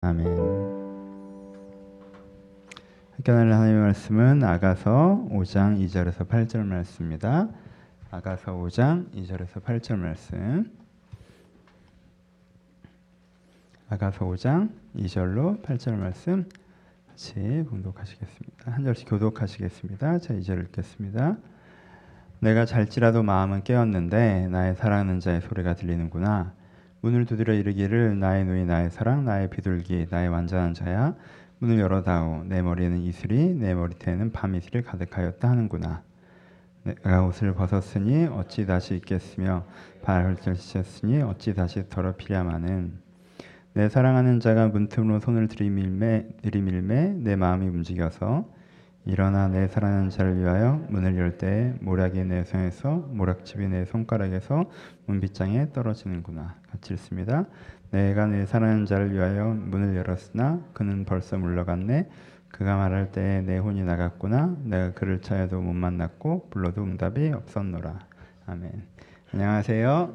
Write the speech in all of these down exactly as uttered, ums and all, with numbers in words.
아멘. 함께 나눌 하나님의 말씀은 아가서 오 장 이 절에서 팔 절 말씀입니다. 아가서 오 장 이 절에서 팔 절 말씀. 아가서 오 장 이 절로 팔 절 말씀 같이 봉독하시겠습니다. 한 절씩 교독하시겠습니다. 자, 이 절 읽겠습니다. 내가 잘지라도 마음은 깨었는데 나의 사랑하는 자의 소리가 들리는구나. 문을 두드려 이르기를 나의 누이 나의 사랑 나의 비둘기 나의 완전한 자야. 문을 열어다오. 내 머리에는 이슬이 내 머리태에는 밤이슬이 가득하였다 하는구나. 내가 옷을 벗었으니 어찌 다시 입겠으며 발을 씻었으니 어찌 다시 더럽히랴마는. 내 사랑하는 자가 문틈으로 손을 들이밀매, 들이밀매 내 마음이 움직여서 일어나 내 사랑하는 자를 위하여 문을 열 때에 모략이 내 손에서 모략집이 내 손가락에서 문빗장에 떨어지는구나. 같이 읽습니다. 내가 내 사랑하는 자를 위하여 문을 열었으나 그는 벌써 물러갔네. 그가 말할 때에 내 혼이 나갔구나. 내가 그를 찾아도 못 만났고 불러도 응답이 없었노라. 아멘. 안녕하세요.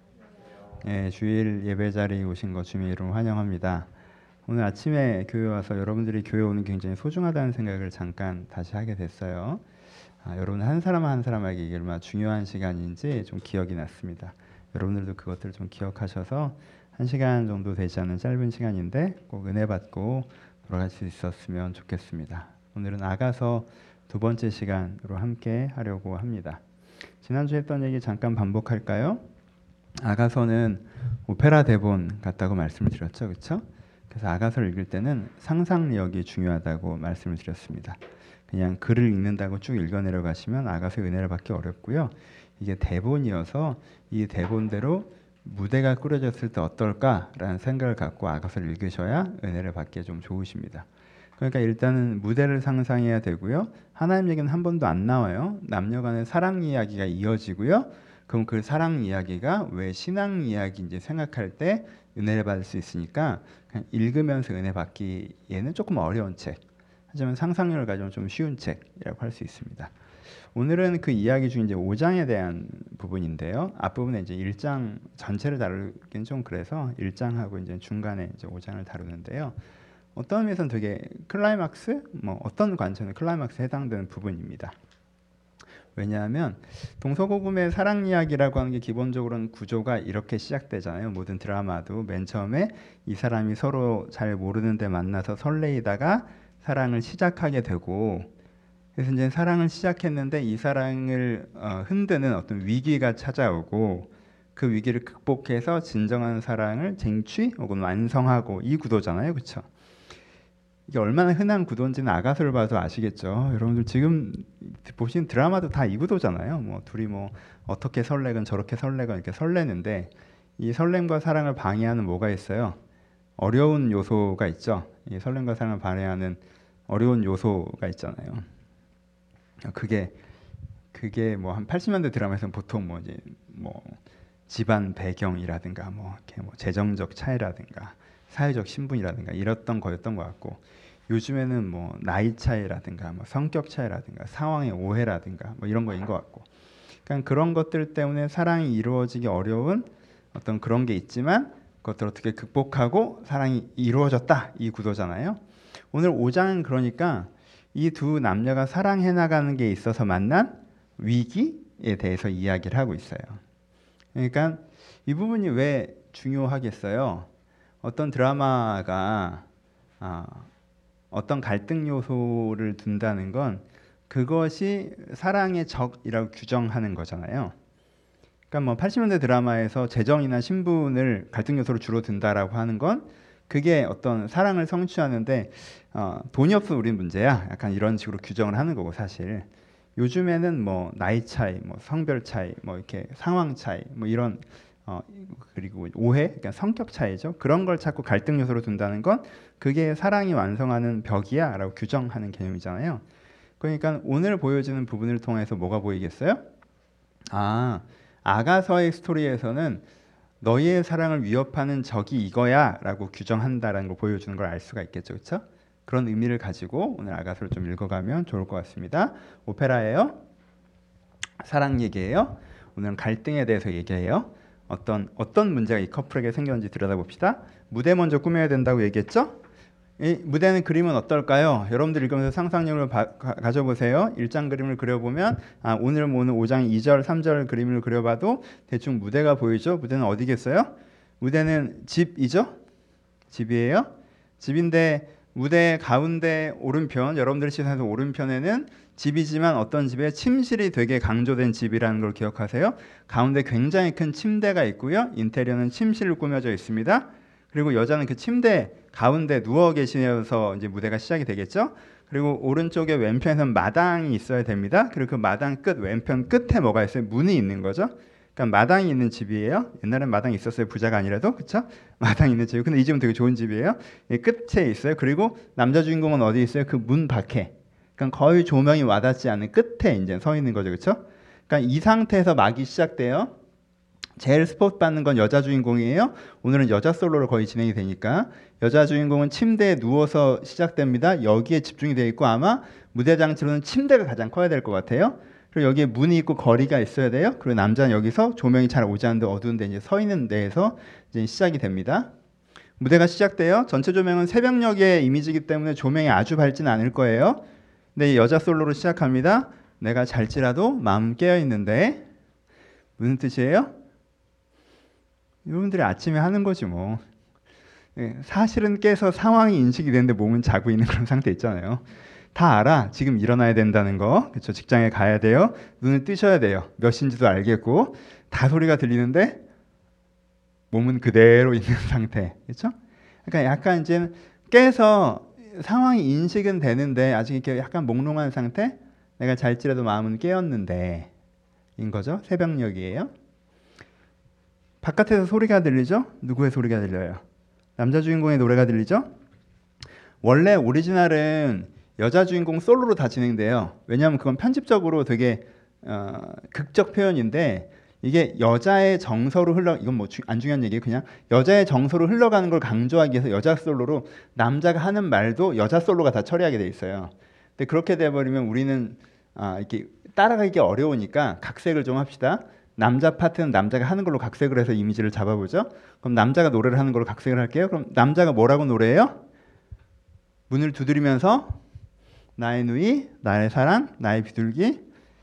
네, 주일 예배 자리에 오신 거 주님의 이름으로 환영합니다. 오늘 아침에 교회 와서 여러분들이 교회 오는 게 굉장히 소중하다는 생각을 잠깐 다시 하게 됐어요. 아, 여러분 한 사람 한 사람에게 이게 얼마나 중요한 시간인지 좀 기억이 났습니다. 여러분들도 그것들을 좀 기억하셔서 한 시간 정도 되지 않는 짧은 시간인데 꼭 은혜 받고 돌아갈 수 있었으면 좋겠습니다. 오늘은 아가서 두 번째 시간으로 함께 하려고 합니다. 지난주에 했던 얘기 잠깐 반복할까요? 아가서는 오페라 대본 같다고 말씀을 드렸죠, 그렇죠? 그래서 아가서를 읽을 때는 상상력이 중요하다고 말씀을 드렸습니다. 그냥 글을 읽는다고 쭉 읽어내려 가시면 아가서의 은혜를 받기 어렵고요. 이게 대본이어서 이 대본대로 무대가 꾸려졌을 때 어떨까라는 생각을 갖고 아가서를 읽으셔야 은혜를 받기에 좀 좋으십니다. 그러니까 일단은 무대를 상상해야 되고요. 하나님 얘기는 한 번도 안 나와요. 남녀 간의 사랑 이야기가 이어지고요. 그럼 그 사랑 이야기가 왜 신앙 이야기인지 생각할 때 은혜를 받을 수 있으니까 그냥 읽으면서 은혜 받기에는 조금 어려운 책, 하지만 상상력을 가지면 좀 쉬운 책이라고 할 수 있습니다. 오늘은 그 이야기 중 이제 오 장에 대한 부분인데요. 앞부분에 이제 일 장 전체를 다루긴 좀 그래서 일 장하고 이제 중간에 이제 오 장을 다루는데요. 어떤 의미에서는 되게 클라이막스, 뭐 어떤 관점은 클라이막스에 해당되는 부분입니다. 왜냐하면 동서고금의 사랑 이야기라고 하는 게 기본적으로는 구조가 이렇게 시작되잖아요. 모든 드라마도 맨 처음에 이 사람이 서로 잘 모르는데 만나서 설레이다가 사랑을 시작하게 되고, 그래서 이제 사랑을 시작했는데 이 사랑을 어, 흔드는 어떤 위기가 찾아오고 그 위기를 극복해서 진정한 사랑을 쟁취 혹은 완성하고, 이 구도잖아요, 그렇죠? 이게 얼마나 흔한 구도인지는 아가서를 봐도 아시겠죠. 여러분들 지금 보시는 드라마도 다 이 구도잖아요. 뭐 둘이 뭐 어떻게 설레건 저렇게 설레건 이렇게 설레는데, 이 설렘과 사랑을 방해하는 뭐가 있어요? 어려운 요소가 있죠. 이 설렘과 사랑을 방해하는 어려운 요소가 있잖아요. 그게 그게 뭐 한 팔십 년대 드라마에서는 보통 뭐 이제 뭐 집안 배경이라든가 뭐 이렇게 뭐 재정적 차이라든가 사회적 신분이라든가 이랬던 거였던 것 같고, 요즘에는 뭐 나이 차이라든가 뭐 성격 차이라든가 상황의 오해라든가 뭐 이런 거인 것 같고, 그러니까 그런 것들 때문에 사랑이 이루어지기 어려운 어떤 그런 게 있지만 그것들을 어떻게 극복하고 사랑이 이루어졌다, 이 구도잖아요. 오늘 오 장은 그러니까 이 두 남녀가 사랑해 나가는 게 있어서 만난 위기에 대해서 이야기를 하고 있어요. 그러니까 이 부분이 왜 중요하겠어요? 어떤 드라마가 아, 어떤 갈등 요소를 둔다는 건 그것이 사랑의 적이라고 규정하는 거잖아요. 그러니까 뭐 팔십 년대 드라마에서 재정이나 신분을 갈등 요소로 주로 둔다라고 하는 건 그게 어떤 사랑을 성취하는데 어, 돈이 없어 우린 문제야, 약간 이런 식으로 규정을 하는 거고, 사실 요즘에는 뭐 나이 차이, 뭐 성별 차이, 뭐 이렇게 상황 차이, 뭐 이런 어, 그리고 오해, 그러니까 성격 차이죠. 그런 걸 자꾸 갈등 요소로 둔다는 건 그게 사랑이 완성하는 벽이야 라고 규정하는 개념이잖아요. 그러니까 오늘 보여지는 부분을 통해서 뭐가 보이겠어요? 아, 아가서의 스토리에서는 너희의 사랑을 위협하는 적이 이거야 라고 규정한다라는 걸 보여주는 걸 알 수가 있겠죠, 그렇죠? 그런 의미를 가지고 오늘 아가서를 좀 읽어가면 좋을 것 같습니다. 오페라예요. 사랑 얘기예요. 오늘은 갈등에 대해서 얘기해요. 어떤 어떤 문제가 이 커플에게 생겼는지 들여다봅시다. 무대 먼저 꾸며야 된다고 얘기했죠? 이 무대는 그림은 어떨까요? 여러분들 읽으면서 상상력을 바, 가, 가져보세요. 일장 그림을 그려보면 아, 오늘 오늘 오 장 이 절 삼 절 그림을 그려봐도 대충 무대가 보이죠? 무대는 어디겠어요? 무대는 집이죠? 집이에요? 집인데 무대 가운데 오른편, 여러분들 시선에서 오른편에는 집이지만 어떤 집에 침실이 되게 강조된 집이라는 걸 기억하세요. 가운데 굉장히 큰 침대가 있고요. 인테리어는 침실로 꾸며져 있습니다. 그리고 여자는 그 침대 가운데 누워 계시면서 이제 무대가 시작이 되겠죠. 그리고 오른쪽에 왼편에는 마당이 있어야 됩니다. 그리고 그 마당 끝 왼편 끝에 뭐가 있어요? 문이 있는 거죠. 그러니까 마당이 있는 집이에요. 옛날엔 마당이 있었어요. 부자가 아니라도. 그렇죠? 마당이 있는 집이에요. 근데 이 집은 되게 좋은 집이에요. 끝에 있어요. 그리고 남자 주인공은 어디 있어요? 그 문 밖에. 그러니까 거의 조명이 와닿지 않는 끝에 이제 서 있는 거죠. 그렇죠? 그러니까 이 상태에서 막이 시작돼요. 제일 스포트 받는 건 여자 주인공이에요. 오늘은 여자 솔로로 거의 진행이 되니까 여자 주인공은 침대에 누워서 시작됩니다. 여기에 집중이 되어 있고 아마 무대 장치로는 침대가 가장 커야 될 것 같아요. 그리고 여기에 문이 있고 거리가 있어야 돼요. 그리고 남자는 여기서 조명이 잘 오지 않는데 어두운데 이제 서 있는 데에서 이제 시작이 됩니다. 무대가 시작돼요. 전체 조명은 새벽녘의 이미지이기 때문에 조명이 아주 밝지는 않을 거예요. 근데 여자 솔로로 시작합니다. 내가 잘지라도 마음 깨어 있는데 무슨 뜻이에요? 여러분들이 아침에 하는 거지 뭐. 사실은 깨서 상황이 인식이 되는데 몸은 자고 있는 그런 상태 있잖아요. 다 알아. 지금 일어나야 된다는 거. 그렇죠. 직장에 가야 돼요. 눈을 뜨셔야 돼요. 몇 시인지도 알겠고 다 소리가 들리는데 몸은 그대로 있는 상태. 그렇죠? 그러니까 약간 이제 깨서 상황이 인식은 되는데 아직 이렇게 약간 몽롱한 상태. 내가 잘지라도 마음은 깨었는데 인 거죠. 새벽녘이에요. 바깥에서 소리가 들리죠? 누구의 소리가 들려요? 남자 주인공의 노래가 들리죠? 원래 오리지널은 여자 주인공 솔로로 다 진행돼요. 왜냐하면 그건 편집적으로 되게 어, 극적 표현인데 이게 여자의 정서로 흘러 이건 뭐 안 중요한 얘기예요. 그냥 여자의 정서로 흘러가는 걸 강조하기 위해서 여자 솔로로 남자가 하는 말도 여자 솔로가 다 처리하게 돼 있어요. 근데 그렇게 돼버리면 우리는 아, 이렇게 따라가기 어려우니까 각색을 좀 합시다. 남자 파트는 남자가 하는 걸로 각색을 해서 이미지를 잡아보죠. 그럼 남자가 노래를 하는 걸로 각색을 할게요. 그럼 남자가 뭐라고 노래해요? 문을 두드리면서 나의 누이, 나의 사랑, 나의 비둘기,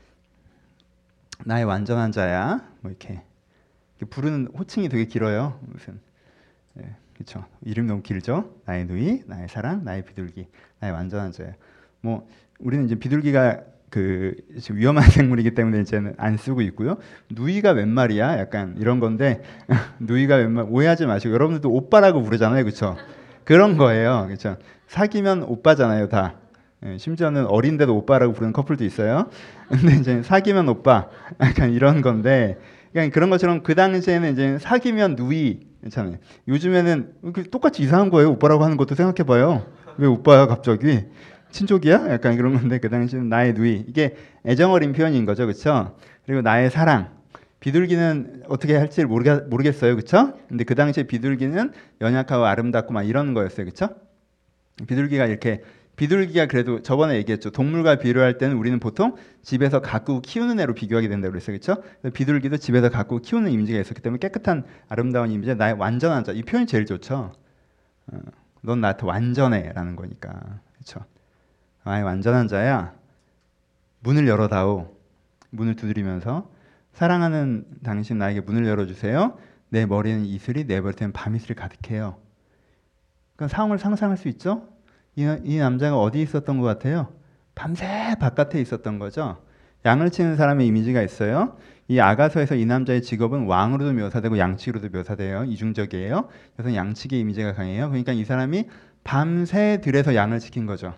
나의 완전한 자야. 뭐 이렇게, 이렇게 부르는 호칭이 되게 길어요. 무슨 네, 그렇죠. 이름 너무 길죠. 나의 누이, 나의 사랑, 나의 비둘기, 나의 완전한 자야. 뭐 우리는 이제 비둘기가 그 지금 위험한 생물이기 때문에 이제는 안 쓰고 있고요. 누이가 웬 말이야? 약간 이런 건데 누이가 웬 말 오해하지 마시고 여러분들도 오빠라고 부르잖아요, 그렇죠? 그런 거예요, 그렇죠? 사귀면 오빠잖아요, 다. 예, 심지어는 어린데도 오빠라고 부르는 커플도 있어요. 근데 이제 사귀면 오빠, 약간 이런 건데, 그러니까 그런 것처럼 그 당시에는 이제 사귀면 누이, 괜찮아요. 요즘에는 똑같이 이상한 거예요. 오빠라고 하는 것도 생각해봐요. 왜 오빠야 갑자기? 친족이야? 약간 그런 건데 그 당시는 나의 누이 이게 애정어린 표현인 거죠, 그렇죠? 그리고 나의 사랑 비둘기는 어떻게 할지 모르겠, 모르겠어요, 그렇죠? 근데 그 당시에 비둘기는 연약하고 아름답고 막 이런 거였어요, 그렇죠? 비둘기가 이렇게 비둘기가 그래도 저번에 얘기했죠. 동물과 비교할 때는 우리는 보통 집에서 가꾸고 키우는 애로 비교하게 된다고 그랬어요, 그렇죠? 비둘기도 집에서 가꾸고 키우는 이미지가 있었기 때문에 깨끗한 아름다운 이미지, 나의 완전한 자 이 표현이 제일 좋죠. 어, 넌 나한테 완전해라는 거니까, 그렇죠? 나의 완전한 자야 문을 열어다오. 문을 두드리면서 사랑하는 당신 나에게 문을 열어주세요. 내 머리는 이슬이 내 머리는 밤이슬이 가득해요. 그러니까 상황을 상상할 수 있죠? 이, 이 남자가 어디 있었던 것 같아요? 밤새 바깥에 있었던 거죠. 양을 치는 사람의 이미지가 있어요. 이 아가서에서 이 남자의 직업은 왕으로도 묘사되고 양치기로도 묘사돼요. 이중적이에요. 그래서 양치기 이미지가 강해요. 그러니까 이 사람이 밤새 들에서 양을 지킨 거죠.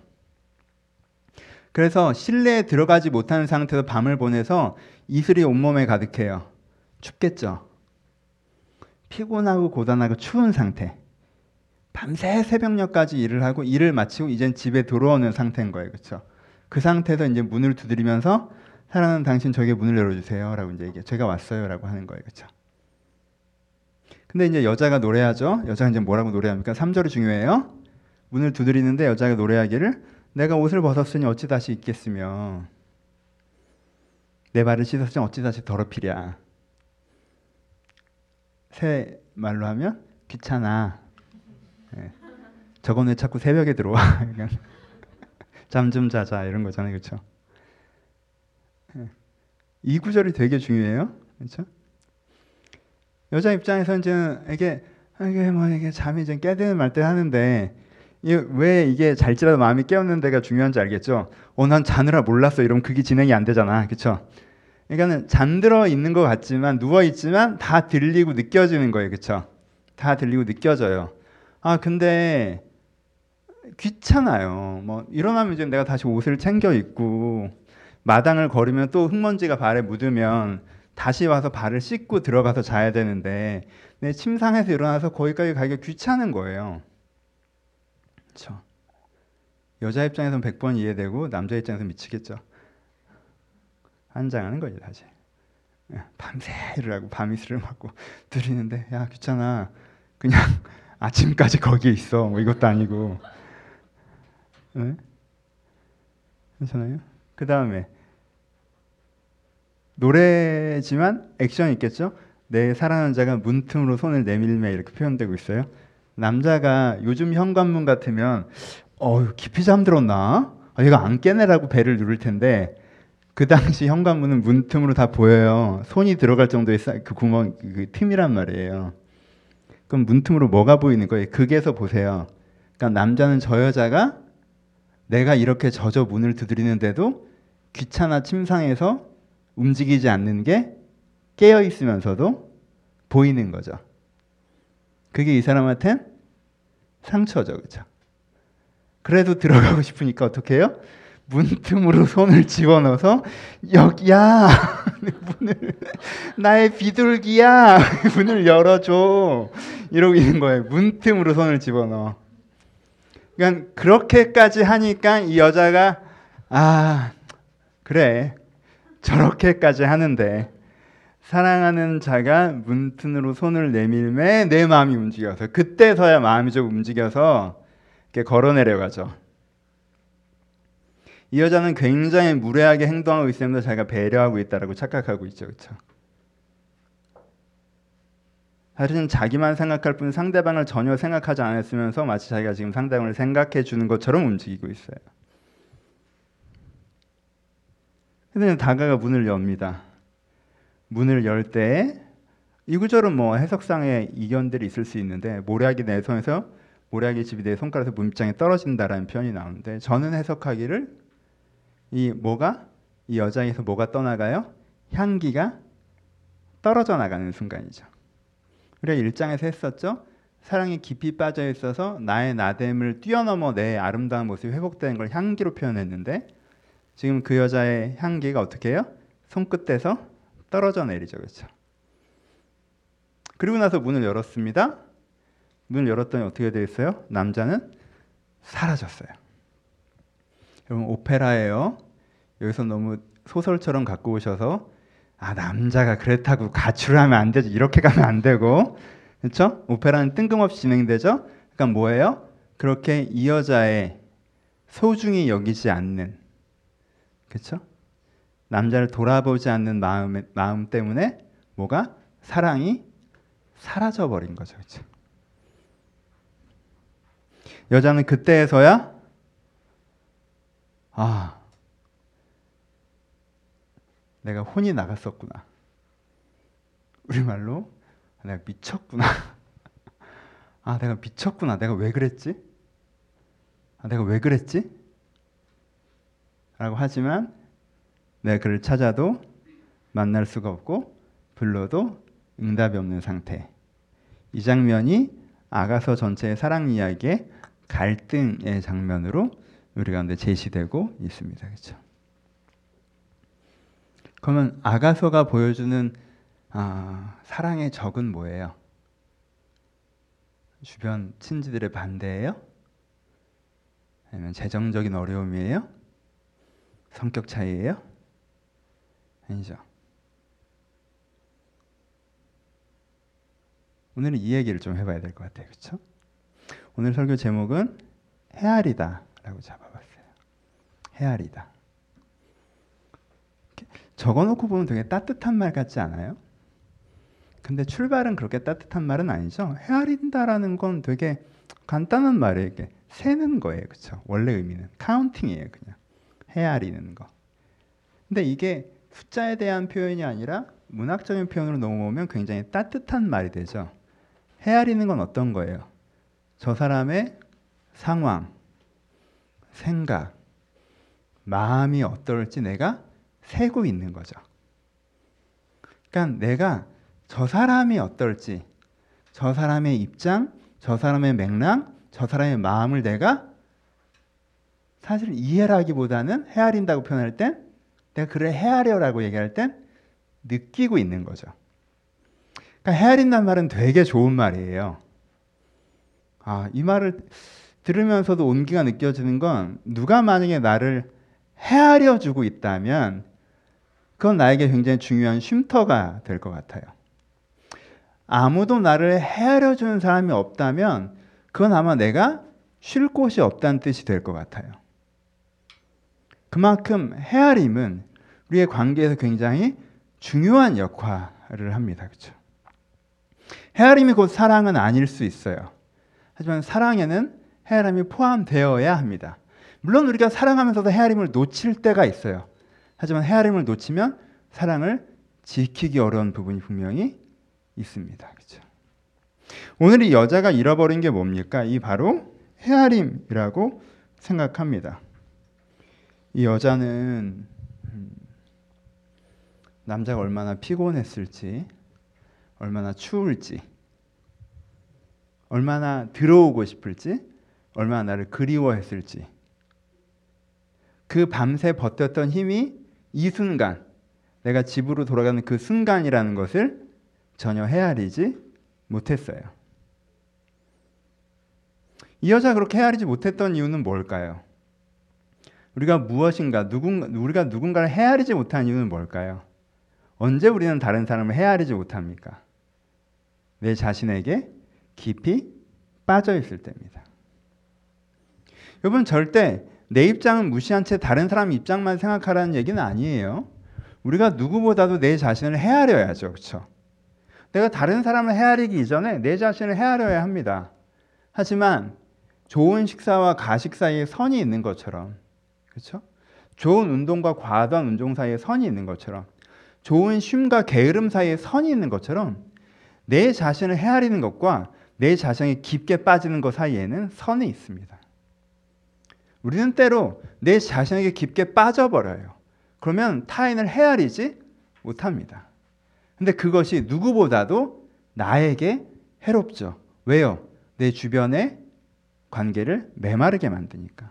그래서 실내에 들어가지 못하는 상태에서 밤을 보내서 이슬이 온몸에 가득해요. 춥겠죠. 피곤하고 고단하고 추운 상태. 밤새 새벽녘까지 일을 하고 일을 마치고 이젠 집에 들어오는 상태인 거예요, 그렇죠? 그 상태에서 이제 문을 두드리면서 사랑하는 당신 저에게 문을 열어주세요라고 이제 얘기해. 제가 왔어요라고 하는 거예요, 그렇죠? 근데 이제 여자가 노래하죠. 여자가 이제 뭐라고 노래합니까? 삼 절이 중요해요. 문을 두드리는데 여자가 노래하기를 내가 옷을 벗었으니 어찌 다시 입겠으며 내 발을 씻었으니 어찌 다시 더럽히랴. 새 말로 하면 귀찮아. 예. 저건 왜 자꾸 새벽에 들어와? 잠 좀 자자 이런 거잖아요, 그렇죠? 예. 이 구절이 되게 중요해요, 그렇죠? 여자 입장에서는 이제 이게 이게 뭐 이게 잠이 좀 깨드는 말 때 하는데 이게 왜 이게 잘지라도 마음이 깨었는 데가 중요한지 알겠죠? 어, 난 자느라 몰랐어. 이러면 그게 진행이 안 되잖아, 그렇죠? 그러니까는 잠들어 있는 것 같지만 누워 있지만 다 들리고 느껴지는 거예요, 그렇죠? 다 들리고 느껴져요. 아 근데 귀찮아요. 뭐 일어나면 이제 내가 다시 옷을 챙겨 입고 마당을 걸으면 또 흙먼지가 발에 묻으면 다시 와서 발을 씻고 들어가서 자야 되는데 내 침상에서 일어나서 거기까지 가기가 귀찮은 거예요. 그렇죠? 여자 입장에서는 백 번 이해되고 남자 입장에서는 미치겠죠. 한장하는 거지 다시. 밤새 일을 하고 밤이슬을 맞고 들이는데 야 귀찮아. 그냥 아침까지 거기에 있어. 뭐 이것도 아니고. 네? 괜찮아요? 그 다음에 노래지만 액션이 있겠죠? 내 사랑하는 자가 문틈으로 손을 내밀매 이렇게 표현되고 있어요. 남자가 요즘 현관문 같으면 어 깊이 잠들었나? 아, 얘가 안 깨내라고 배를 누를 텐데 그 당시 현관문은 문틈으로 다 보여요. 손이 들어갈 정도의 그 구멍, 그 틈이란 말이에요. 그럼 문틈으로 뭐가 보이는 거예요? 극에서 보세요. 그러니까 남자는 저 여자가 내가 이렇게 젖어 문을 두드리는데도 귀찮아 침상에서 움직이지 않는 게 깨어 있으면서도 보이는 거죠. 그게 이 사람한텐 상처죠, 그렇죠? 그래도 들어가고 싶으니까 어떻게 해요? 문틈으로 손을 집어넣어서 여기야 문을 나의 비둘기야 문을 열어줘 이러고 있는 거예요. 문틈으로 손을 집어넣어. 그러니까 그렇게까지 하니까 이 여자가 아 그래 저렇게까지 하는데 사랑하는 자가 문틈으로 손을 내밀매 내 마음이 움직여서 그때서야 마음이 좀 움직여서 이렇게 걸어내려가죠. 이 여자는 굉장히 무례하게 행동하고 있으면서 자기가 배려하고 있다라고 착각하고 있죠, 그렇죠? 사실은 자기만 생각할 뿐 상대방을 전혀 생각하지 않았으면서 마치 자기가 지금 상대방을 생각해 주는 것처럼 움직이고 있어요. 그래서 다가가 문을 엽니다. 문을 열 때 이 구절은 뭐 해석상의 이견들이 있을 수 있는데 모략이 내 손에서 모략의 집이 내 손가락에서 문장에 떨어진다라는 표현이 나오는데 저는 해석하기를 이 뭐가 이 여자에서 뭐가 떠나가요? 향기가 떨어져 나가는 순간이죠. 우리가 일 장에서 했었죠. 사랑이 깊이 빠져 있어서 나의 나됨을 뛰어넘어 내 아름다운 모습이 회복되는 걸 향기로 표현했는데 지금 그 여자의 향기가 어떻게 해요? 손끝에서 떨어져 내리죠, 그렇죠? 그리고 나서 문을 열었습니다. 문을 열었더니 어떻게 되어 있어요? 남자는 사라졌어요. 여러분 오페라예요. 여기서 너무 소설처럼 갖고 오셔서 아 남자가 그렇다고 가출을 하면 안 되지 이렇게 가면 안 되고 그렇죠? 오페라는 뜬금없이 진행되죠. 그러니까 뭐예요? 그렇게 이 여자의 소중히 여기지 않는 그렇죠? 남자를 돌아보지 않는 마음 마음 때문에 뭐가 사랑이 사라져 버린 거죠, 그렇죠? 여자는 그때에서야 아, 내가 혼이 나갔었구나. 우리말로 내가 미쳤구나. 아, 내가 미쳤구나. 내가 왜 그랬지? 아, 내가 왜 그랬지? 라고 하지만 내가 그를 찾아도 만날 수가 없고 불러도 응답이 없는 상태. 이 장면이 아가서 전체의 사랑 이야기의 갈등의 장면으로 우리 가운데 제시되고 있습니다. 그렇죠? 그러면 아가서가 보여주는 아, 사랑의 적은 뭐예요? 주변 친지들의 반대예요? 아니면 재정적인 어려움이에요? 성격 차이예요? 아니죠. 오늘은 이 얘기를 좀 해봐야 될 것 같아요. 그렇죠? 오늘 설교 제목은 헤아리다 라고 잡아봤어요. 헤아리다. 적어놓고 보면 되게 따뜻한 말 같지 않아요? 근데 출발은 그렇게 따뜻한 말은 아니죠. 헤아린다라는 건 되게 간단한 말이에요. 이게 세는 거예요. 그렇죠? 원래 의미는 카운팅이에요. 그냥 헤아리는 거. 근데 이게 숫자에 대한 표현이 아니라 문학적인 표현으로 넘어오면 굉장히 따뜻한 말이 되죠. 헤아리는 건 어떤 거예요? 저 사람의 상황, 생각, 마음이 어떨지 내가 세고 있는 거죠. 그러니까 내가 저 사람이 어떨지, 저 사람의 입장, 저 사람의 맥락, 저 사람의 마음을 내가 사실 이해를 하기보다는 헤아린다고 표현할 땐 내가 그를 헤아려라고 얘기할 땐 느끼고 있는 거죠. 그러니까 헤아린다는 말은 되게 좋은 말이에요. 아, 이 말을 들으면서도 온기가 느껴지는 건 누가 만약에 나를 헤아려 주고 있다면 그건 나에게 굉장히 중요한 쉼터가 될 것 같아요. 아무도 나를 헤아려 주는 사람이 없다면 그건 아마 내가 쉴 곳이 없다는 뜻이 될 것 같아요. 그만큼 헤아림은 우리의 관계에서 굉장히 중요한 역할을 합니다. 그렇죠? 헤아림이 곧 사랑은 아닐 수 있어요. 하지만 사랑에는 헤아림이 포함되어야 합니다. 물론 우리가 사랑하면서도 헤아림을 놓칠 때가 있어요. 하지만 헤아림을 놓치면 사랑을 지키기 어려운 부분이 분명히 있습니다. 그렇죠? 오늘 이 여자가 잃어버린 게 뭡니까? 이 바로 헤아림이라고 생각합니다. 이 여자는 남자가 얼마나 피곤했을지, 얼마나 추울지, 얼마나 들어오고 싶을지, 얼마나 나를 그리워했을지, 그 밤새 버텼던 힘이 이 순간, 내가 집으로 돌아가는 그 순간이라는 것을 전혀 헤아리지 못했어요. 이 여자가 그렇게 헤아리지 못했던 이유는 뭘까요? 우리가 무엇인가, 누군가, 우리가 누군가를 헤아리지 못한 이유는 뭘까요? 언제 우리는 다른 사람을 헤아리지 못합니까? 내 자신에게 깊이 빠져 있을 때입니다. 여러분, 절대 내 입장은 무시한 채 다른 사람 입장만 생각하라는 얘기는 아니에요. 우리가 누구보다도 내 자신을 헤아려야죠. 그렇죠? 내가 다른 사람을 헤아리기 이전에 내 자신을 헤아려야 합니다. 하지만 좋은 식사와 가식 사이에 선이 있는 것처럼, 그렇죠? 좋은 운동과 과도한 운동 사이에 선이 있는 것처럼, 좋은 쉼과 게으름 사이에 선이 있는 것처럼 내 자신을 헤아리는 것과 내 자신이 깊게 빠지는 것 사이에는 선이 있습니다. 우리는 때로 내 자신에게 깊게 빠져버려요. 그러면 타인을 헤아리지 못합니다. 근데 그것이 누구보다도 나에게 해롭죠. 왜요? 내 주변의 관계를 메마르게 만드니까.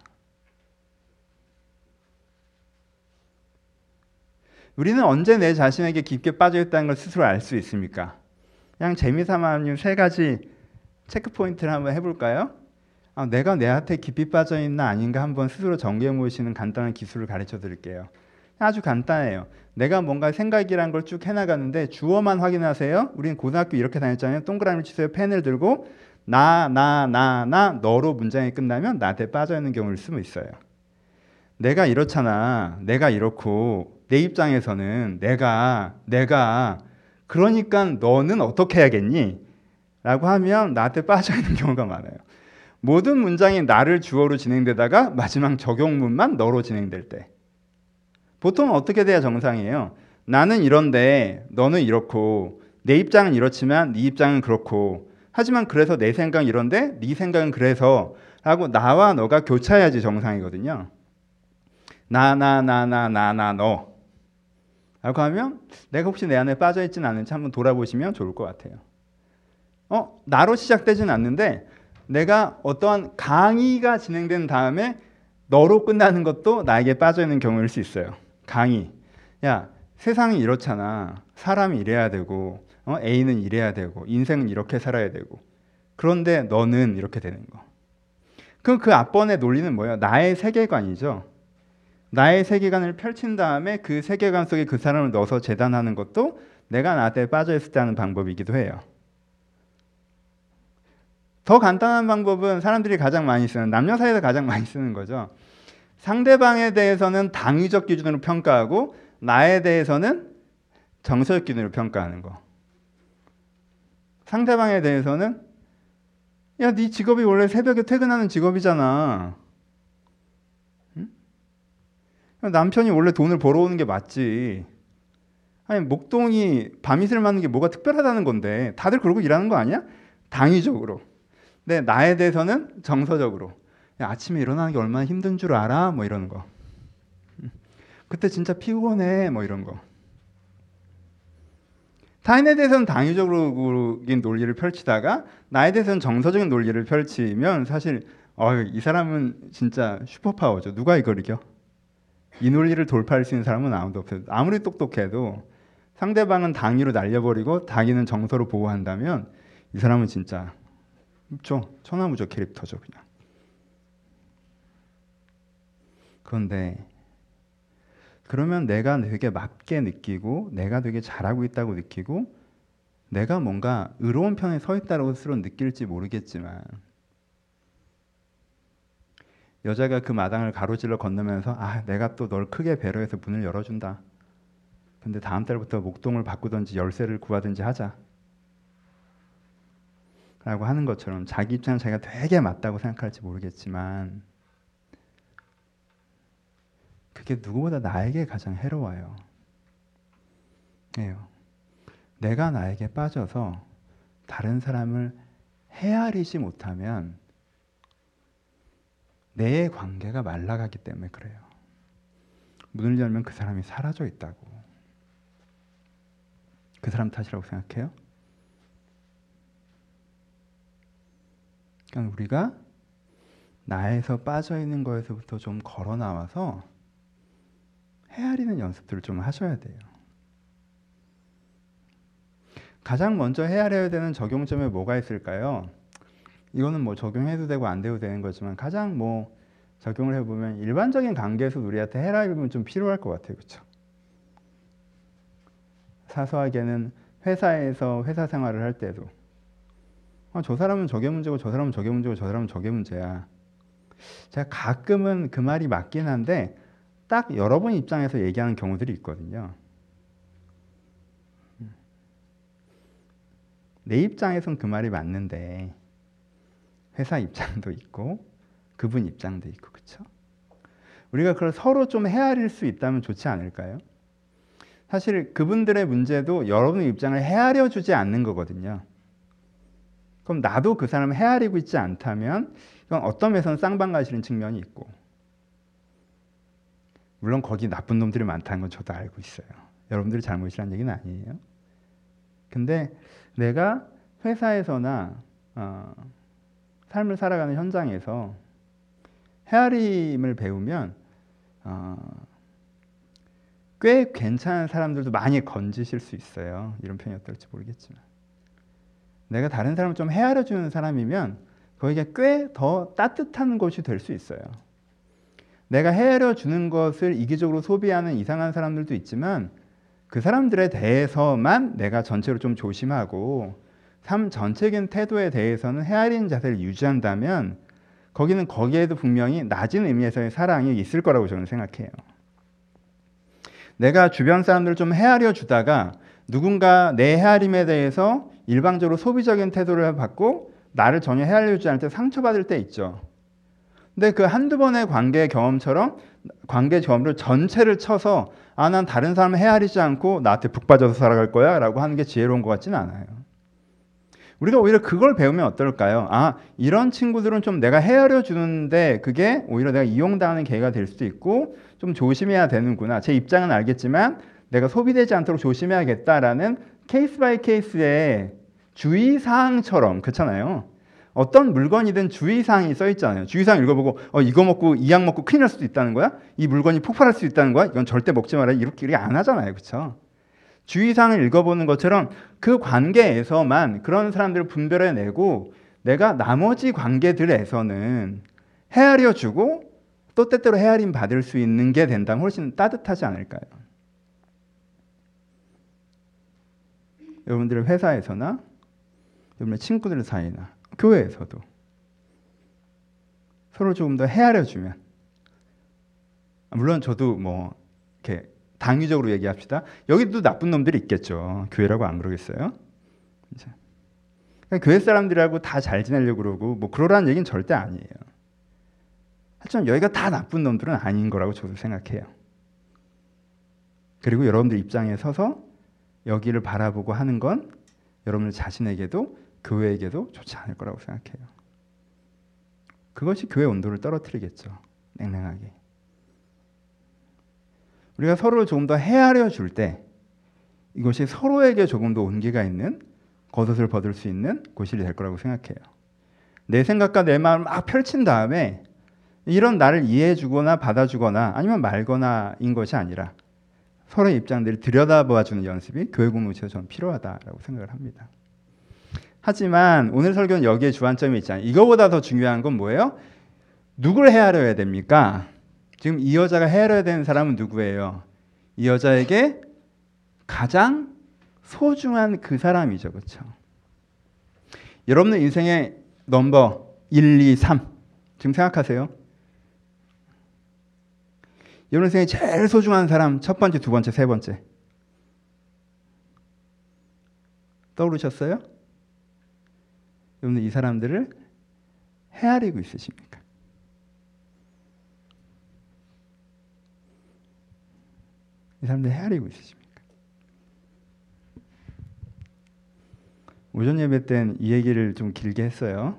우리는 언제 내 자신에게 깊게 빠져있다는 걸 스스로 알 수 있습니까? 그냥 재미삼아 세 가지 체크포인트를 한번 해볼까요? 아, 내가 내한테 깊이 빠져있나 아닌가 한번 스스로 정리해 보시는 간단한 기술을 가르쳐 드릴게요. 아주 간단해요. 내가 뭔가 생각이란 걸 쭉 해나가는데 주어만 확인하세요. 우리는 고등학교 이렇게 다녔잖아요. 동그라미 치세요. 펜을 들고 나, 나, 나, 나, 너로 문장이 끝나면 나한테 빠져있는 경우를 쓰면 있어요. 내가 이렇잖아. 내가 이렇고 내 입장에서는 내가 내가 그러니까 너는 어떻게 해야겠니? 라고 하면 나한테 빠져있는 경우가 많아요. 모든 문장이 나를 주어로 진행되다가 마지막 적용문만 너로 진행될 때. 보통 어떻게 돼야 정상이에요? 나는 이런데 너는 이렇고 내 입장은 이렇지만 네 입장은 그렇고 하지만 그래서 내 생각은 이런데 네 생각은 그래서 라고 나와 너가 교차해야지 정상이거든요. 나, 나, 나, 나, 나, 나, 너 라고 하면 내가 혹시 내 안에 빠져있지는 않은지 한번 돌아보시면 좋을 것 같아요. 어, 나로 시작되진 않는데 내가 어떠한 강의가 진행된 다음에 너로 끝나는 것도 나에게 빠져있는 경우일 수 있어요. 강의. 야, 세상이 이렇잖아. 사람이 이래야 되고 어? A는 이래야 되고 인생은 이렇게 살아야 되고 그런데 너는 이렇게 되는 거. 그럼 그 앞번의 논리는 뭐예요? 나의 세계관이죠. 나의 세계관을 펼친 다음에 그 세계관 속에 그 사람을 넣어서 재단하는 것도 내가 나한테 빠져있을 때 하는 방법이기도 해요. 더 간단한 방법은 사람들이 가장 많이 쓰는, 남녀 사이에서 가장 많이 쓰는 거죠. 상대방에 대해서는 당위적 기준으로 평가하고 나에 대해서는 정서적 기준으로 평가하는 거. 상대방에 대해서는 야, 네 직업이 원래 새벽에 퇴근하는 직업이잖아. 응? 남편이 원래 돈을 벌어오는 게 맞지. 아니, 목동이 밤이슬 맞는 게 뭐가 특별하다는 건데 다들 그러고 일하는 거 아니야? 당위적으로. 근데 나에 대해서는 정서적으로. 야, 아침에 일어나는 게 얼마나 힘든 줄 알아? 뭐 이러는 거. 그때 진짜 피곤해. 뭐 이런 거. 타인에 대해서는 당위적인 논리를 펼치다가 나에 대해서는 정서적인 논리를 펼치면 사실 어휴, 이 사람은 진짜 슈퍼파워죠. 누가 이걸 이겨? 이 논리를 돌파할 수 있는 사람은 아무도 없어요. 아무리 똑똑해도 상대방은 당위로 날려버리고 자기는 정서로 보호한다면 이 사람은 진짜 저 천하무적 캐릭터죠. 그냥. 그런데 그러면 내가 되게 맞게 느끼고 내가 되게 잘하고 있다고 느끼고 내가 뭔가 의로운 편에 서 있다고 스스로 느낄지 모르겠지만 여자가 그 마당을 가로질러 건너면서 아, 내가 또 널 크게 배려해서 문을 열어준다. 근데 다음 달부터 목동을 바꾸든지 열쇠를 구하든지 하자. 라고 하는 것처럼 자기 입장은 자기가 되게 맞다고 생각할지 모르겠지만 그게 누구보다 나에게 가장 해로워요. 예요. 내가 나에게 빠져서 다른 사람을 헤아리지 못하면 내 관계가 말라가기 때문에 그래요. 문을 열면 그 사람이 사라져 있다고. 그 사람 탓이라고 생각해요? 그러니까 우리가 나에서 빠져있는 거에서부터 좀 걸어 나와서 헤아리는 연습들을 좀 하셔야 돼요. 가장 먼저 헤아려야 되는 적용점에 뭐가 있을까요? 이거는 뭐 적용해도 되고 안 돼도 되는 거지만 가장 뭐 적용을 해보면 일반적인 관계에서 우리한테 헤아리면 좀 필요할 것 같아요. 그렇죠? 사소하게는 회사에서 회사 생활을 할 때도 아, 저 사람은 저게 문제고 저 사람은 저게 문제고 저 사람은 저게 문제야. 제가 가끔은 그 말이 맞긴 한데 딱 여러분 입장에서 얘기하는 경우들이 있거든요. 내 입장에선 그 말이 맞는데 회사 입장도 있고 그분 입장도 있고 그렇죠? 우리가 그걸 서로 좀 헤아릴 수 있다면 좋지 않을까요? 사실 그분들의 문제도 여러분의 입장을 헤아려 주지 않는 거거든요. 그럼 나도 그 사람을 헤아리고 있지 않다면 이건 어떤 면에서는 쌍방가시는 측면이 있고 물론 거기 나쁜 놈들이 많다는 건 저도 알고 있어요. 여러분들이 잘못이라는 얘기는 아니에요. 근데 내가 회사에서나 어, 삶을 살아가는 현장에서 헤아림을 배우면 어, 꽤 괜찮은 사람들도 많이 건지실 수 있어요. 이런 표현이 어떨지 모르겠지만 내가 다른 사람을 좀 헤아려주는 사람이면 거기가 꽤 더 따뜻한 곳이 될 수 있어요. 내가 헤아려주는 것을 이기적으로 소비하는 이상한 사람들도 있지만 그 사람들에 대해서만 내가 전체로 좀 조심하고 삶 전체적인 태도에 대해서는 헤아리는 자세를 유지한다면 거기는 거기에도 분명히 낮은 의미에서의 사랑이 있을 거라고 저는 생각해요. 내가 주변 사람들을 좀 헤아려 주다가 누군가 내 헤아림에 대해서 일방적으로 소비적인 태도를 받고 나를 전혀 헤아려 주지 않을 때 상처받을 때 있죠. 근데 그 한두 번의 관계 경험처럼 관계 경험을 전체를 쳐서 아, 난 다른 사람을 헤아리지 않고 나한테 푹 빠져서 살아갈 거야 라고 하는 게 지혜로운 것 같지는 않아요. 우리가 오히려 그걸 배우면 어떨까요? 아, 이런 친구들은 좀 내가 헤아려 주는데 그게 오히려 내가 이용당하는 계기가 될 수도 있고 좀 조심해야 되는구나. 제 입장은 알겠지만 내가 소비되지 않도록 조심해야겠다라는 케이스 바이 케이스의 주의사항처럼 그렇잖아요. 어떤 물건이든 주의사항이 써 있잖아요. 주의사항 읽어보고 어, 이거 먹고 이 약 먹고 큰일 날 수도 있다는 거야? 이 물건이 폭발할 수 있다는 거야? 이건 절대 먹지 말아야 이렇게, 이렇게 안 하잖아요. 그렇죠? 주의사항을 읽어보는 것처럼 그 관계에서만 그런 사람들을 분별해내고 내가 나머지 관계들에서는 헤아려주고 또 때때로 헤아림 받을 수 있는 게 된다면 훨씬 따뜻하지 않을까요? 여러분들의 회사에서나 여러분의 친구들 사이나 교회에서도 서로 조금 더 헤아려주면 물론 저도 뭐 이렇게 당위적으로 얘기합시다. 여기도 나쁜 놈들이 있겠죠. 교회라고 안 그러겠어요? 이제 그러니까 교회 사람들하고 다 잘 지내려고 그러고 뭐 그러라는 얘기는 절대 아니에요. 하지만 여기가 다 나쁜 놈들은 아닌 거라고 저도 생각해요. 그리고 여러분들 입장에 서서 여기를 바라보고 하는 건 여러분들 자신에게도 교회에게도 좋지 않을 거라고 생각해요. 그것이 교회 온도를 떨어뜨리겠죠. 냉랭하게. 우리가 서로를 조금 더 헤아려 줄 때 이것이 서로에게 조금 더 온기가 있는 겉옷을 벗을 수 있는 곳이 될 거라고 생각해요. 내 생각과 내 마음을 막 펼친 다음에 이런 나를 이해해 주거나 받아주거나 아니면 말거나인 것이 아니라 서로의 입장들을 들여다봐주는 연습이 교회 공동체에서 저는 필요하다라고 생각을 합니다. 하지만 오늘 설교는 여기에 주안점이 있잖아요. 이거보다 더 중요한 건 뭐예요? 누굴 헤아려야 됩니까? 지금 이 여자가 헤아려야 되는 사람은 누구예요? 이 여자에게 가장 소중한 그 사람이죠. 그렇죠? 여러분의 인생의 넘버 일, 이, 삼 지금 생각하세요. 여러분 인생에 제일 소중한 사람 첫 번째, 두 번째, 세 번째 떠오르셨어요? 여러분들 이 사람들을 헤아리고 있으십니까? 이 사람들 헤아리고 있으십니까? 오전 예배 때는 이 얘기를 좀 길게 했어요.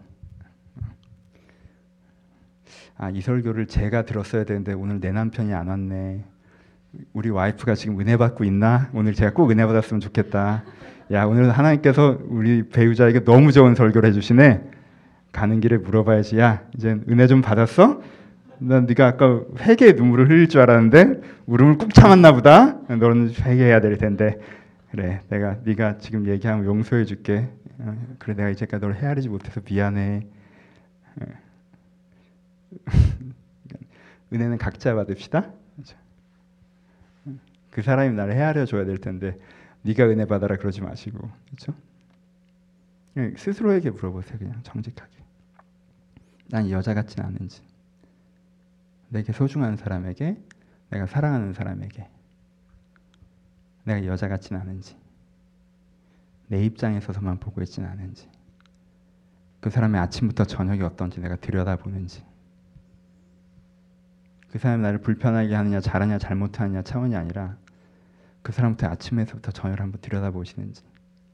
아, 이 설교를 제가 들었어야 되는데 오늘 내 남편이 안 왔네. 우리 와이프가 지금 은혜 받고 있나? 오늘 제가 꼭 은혜 받았으면 좋겠다. 야, 오늘 하나님께서 우리 배우자에게 너무 좋은 설교를 해주시네. 가는 길에 물어봐야지. 야, 이제 은혜 좀 받았어? 난 네가 아까 회개의 눈물을 흘릴 줄 알았는데 울음을 꾹 참았나 보다. 너는 회개해야 될 텐데. 그래, 내가 네가 지금 얘기하면 용서해 줄게. 그래, 내가 이제까지 널 헤아리지 못해서 미안해. 은혜는 각자 받읍시다. 그 사람이 나를 헤아려 줘야 될 텐데 네가 은혜 받아라 그러지 마시고, 그렇죠? 스스로에게 물어보세요. 그냥 정직하게. 난 이 여자 같진 않은지, 내게 소중한 사람에게, 내가 사랑하는 사람에게 내가 이 여자 같진 않은지, 내 입장에 서서만 보고 있진 않은지, 그 사람의 아침부터 저녁이 어떤지 내가 들여다보는지, 그 사람이 나를 불편하게 하느냐 잘하냐 잘못하느냐 차원이 아니라 그 사람부터 아침에서부터 저녁을 한번 들여다보시는지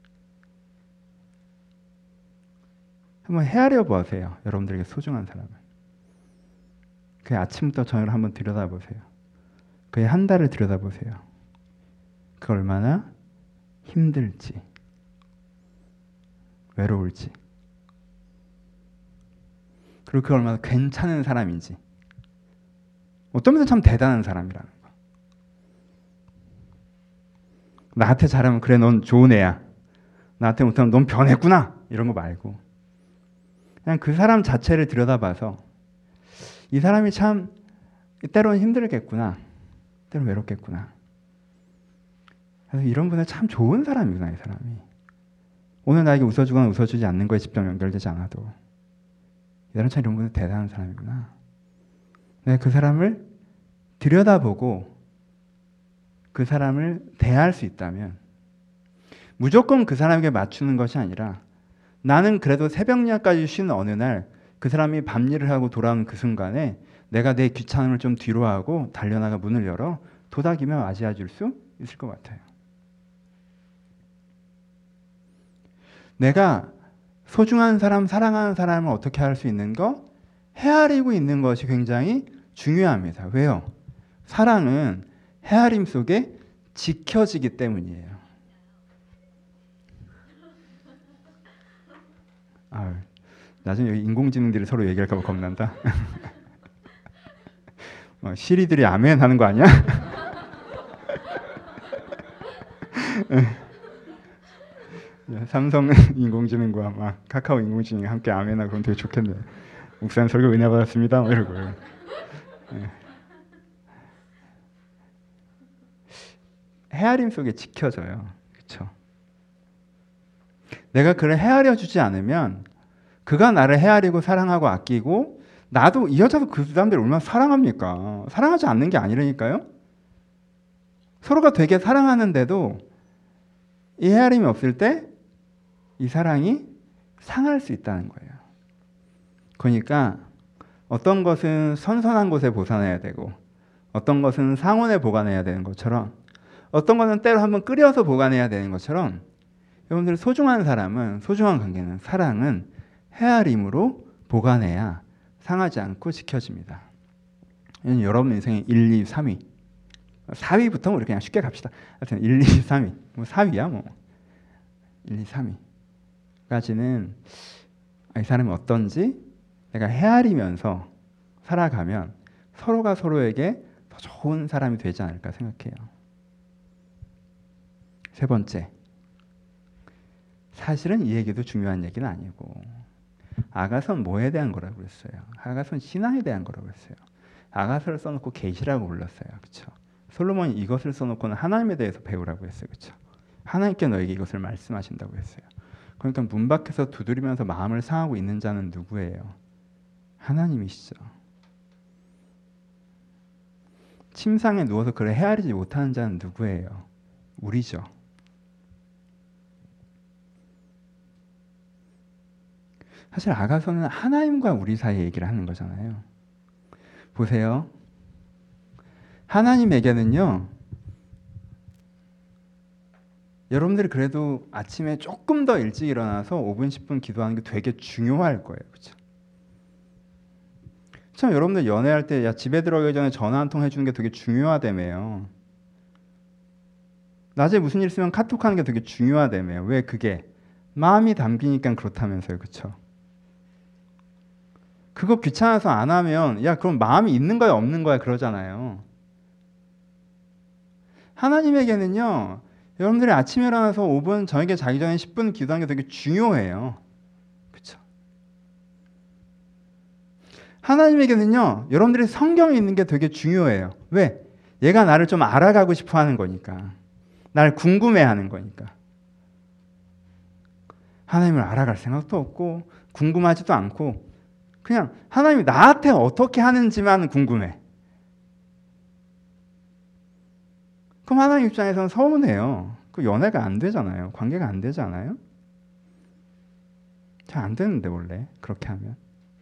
한번 헤아려 보세요. 여러분들에게 소중한 사람을. 그의 아침부터 저녁을 한번 들여다보세요. 그의 한 달을 들여다보세요. 그 얼마나 힘들지, 외로울지, 그리고 그 얼마나 괜찮은 사람인지, 어떤 면에서 참 대단한 사람이라는 거. 나한테 잘하면 그래 넌 좋은 애야, 나한테 못하면 넌 변했구나, 이런 거 말고 그냥 그 사람 자체를 들여다봐서 이 사람이 참 때로는 힘들겠구나, 때로는 외롭겠구나, 그래서 이런 분은 참 좋은 사람이구나. 이 사람이 오늘 나에게 웃어주거나 웃어주지 않는 거에 직접 연결되지 않아도 이 사람 참 이런 분은 대단한 사람이구나. 내가 그 사람을 들여다보고 그 사람을 대할 수 있다면 무조건 그 사람에게 맞추는 것이 아니라 나는 그래도 새벽녘까지 쉬는 어느 날 그 사람이 밤일을 하고 돌아오는 그 순간에 내가 내 귀찮음을 좀 뒤로 하고 달려나가 문을 열어 도닥이며 맞이해 줄 수 있을 것 같아요. 내가 소중한 사람, 사랑하는 사람을 어떻게 할 수 있는 거? 헤아리고 있는 것이 굉장히 중요합니다. 왜요? 사랑은 헤아림 속에 지켜지기 때문이에요. 아, 나중에 여기 인공지능들이 서로 얘기할까 봐 겁난다. 어, 시리들이 아멘 하는 거 아니야? 삼성 인공지능과 막 카카오 인공지능이 함께 아멘하고 그럼 되게 좋겠네요. 목사님 설교 은혜 받았습니다. 이러고. 네. 헤아림 속에 지켜져요. 그렇죠? 내가 그를 헤아려 주지 않으면 그가 나를 헤아리고 사랑하고 아끼고 나도 이 여자도 그 사람들을 얼마나 사랑합니까? 사랑하지 않는 게 아니라니까요. 서로가 되게 사랑하는데도 이 헤아림이 없을 때 이 사랑이 상할 수 있다는 거예요. 그러니까 어떤 것은 선선한 곳에 보관해야 되고 어떤 것은 상온에 보관해야 되는 것처럼 어떤 것은 때로 한번 끓여서 보관해야 되는 것처럼 여러분들 소중한 사람은 소중한 관계는 사랑은 헤아림으로 보관해야 상하지 않고 지켜집니다. 여러분 인생의 일, 이, 삼 위 사 위부터 우리 그냥 쉽게 갑시다. 하여튼 일, 이, 삼 위 뭐 사 위야 뭐 일, 이, 삼 위까지는 이 사람이 어떤지 내가 헤아리면서 살아가면 서로가 서로에게 더 좋은 사람이 되지 않을까 생각해요. 세 번째, 사실은 이 얘기도 중요한 얘기는 아니고 아가서는 뭐에 대한 거라고 그랬어요? 아가서는 신앙에 대한 거라고 그랬어요. 아가서를 써놓고 계시라고 불렀어요. 그렇죠? 솔로몬이 이것을 써놓고는 하나님에 대해서 배우라고 했어요. 그렇죠? 하나님께 너에게 이것을 말씀하신다고 했어요. 그러니까 문 밖에서 두드리면서 마음을 상하고 있는 자는 누구예요? 하나님이시죠. 침상에 누워서 그를 헤아리지 못하는 자는 누구예요? 우리죠. 사실 아가서는 하나님과 우리 사이의 얘기를 하는 거잖아요. 보세요. 하나님에게는요, 여러분들이 그래도 아침에 조금 더 일찍 일어나서 오 분, 십 분 기도하는 게 되게 중요할 거예요. 그렇죠? 참 여러분들 연애할 때 야, 집에 들어가기 전에 전화 한 통 해주는 게 되게 중요하다며요. 낮에 무슨 일 있으면 카톡하는 게 되게 중요하다며요. 왜? 그게 마음이 담기니까 그렇다면서요. 그렇죠? 그거 귀찮아서 안 하면 야 그럼 마음이 있는 거야 없는 거야 그러잖아요. 하나님에게는요, 여러분들이 아침에 일어나서 오 분, 저녁에 자기 전에 십 분 기도하는 게 되게 중요해요. 그렇죠? 하나님에게는요, 여러분들이 성경에 있는 게 되게 중요해요. 왜? 얘가 나를 좀 알아가고 싶어 하는 거니까. 나를 궁금해하는 거니까. 하나님을 알아갈 생각도 없고 궁금하지도 않고 그냥 하나님이 나한테 어떻게 하는지만 궁금해. 그럼 하나님 입장에서는 서운해요. 그 연애가 안 되잖아요. 관계가 안 되잖아요. 잘 안 되는데 원래 그렇게 하면.